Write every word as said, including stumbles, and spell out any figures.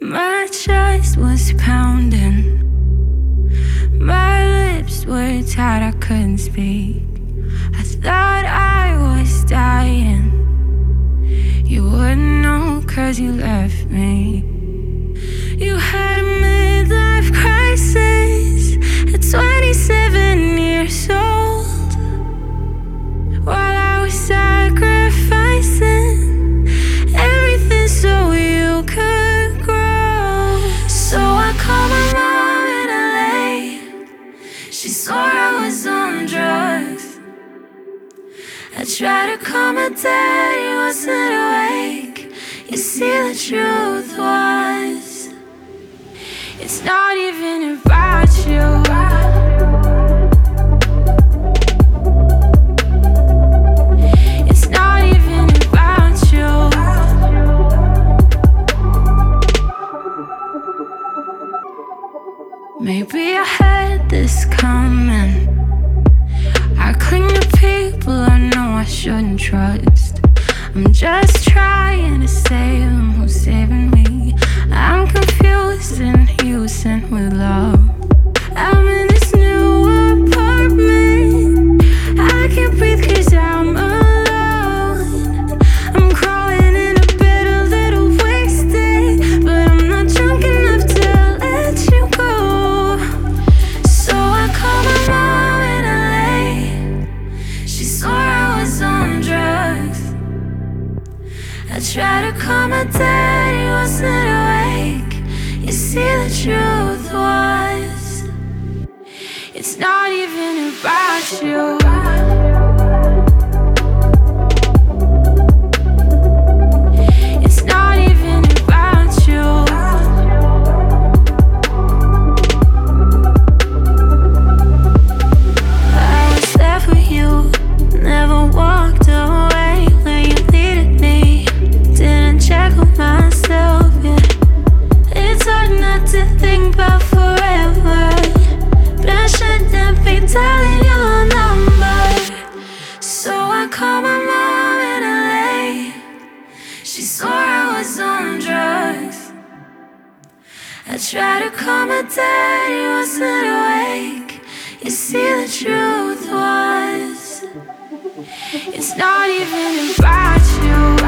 My chest was pounding, my lips were tied, I couldn't speak. I thought I was dying. You wouldn't know cause you left me. You had a midlife crisis at twenty-seven years old, while I was sacrificing everything so you could grow. So I called my mom in L A. She swore I was on drugs. I tried to call my dad, he wasn't awake. You see, the truth was, it's not even about you. It's not even about you. Maybe I had this coming. I cling to people I know I shouldn't trust. I'm just trying to save them who's saving me. I'm confused and you sent with love. I'm in this new apartment. I can't breathe cause I'm alone. I'm crawling in a bed a little wasted, but I'm not drunk enough to let you go. So I called my mom in L A. She swore I was on drugs. I tried to call my dad, he wasn't awake. You see, the truth was, it's not even about you. It's not even about you. I was there for you, never walked away when you needed me. Didn't check on myself, yeah. It's hard not to think about forever, but I shouldn't be telling your number. So I called my mom in L A. She swore I was on drugs. I tried to call my dad, he wasn't awake. You see, the truth was, it's not even about you.